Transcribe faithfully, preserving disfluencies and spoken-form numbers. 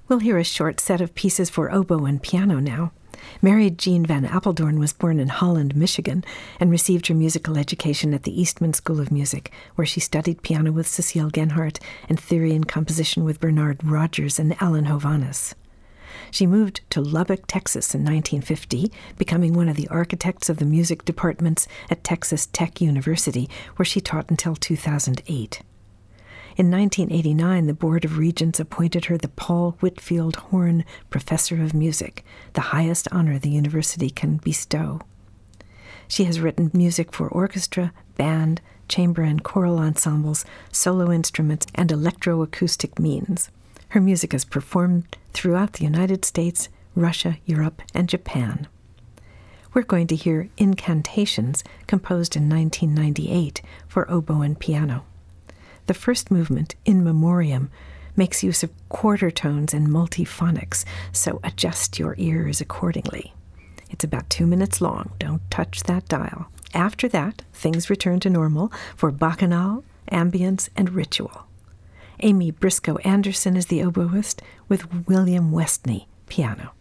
We'll hear a short set of pieces for oboe and piano now. Mary Jean Van Apeldoorn was born in Holland, Michigan, and received her musical education at the Eastman School of Music, where she studied piano with Cecile Genhardt and theory and composition with Bernard Rogers and Alan Hovhaness. She moved to Lubbock, Texas in nineteen fifty, becoming one of the architects of the music departments at Texas Tech University, where she taught until two thousand eight. In nineteen eighty-nine, the Board of Regents appointed her the Paul Whitfield Horn Professor of Music, the highest honor the university can bestow. She has written music for orchestra, band, chamber and choral ensembles, solo instruments, and electroacoustic means. Her music is performed throughout the United States, Russia, Europe, and Japan. We're going to hear Incantations, composed in nineteen ninety-eight for oboe and piano. The first movement, In Memoriam, makes use of quarter tones and multiphonics, so adjust your ears accordingly. It's about two minutes long. Don't touch that dial. After that, things return to normal for Bacchanal, Ambience, and Ritual. Amy Briscoe Anderson is the oboist, with William Westney, piano.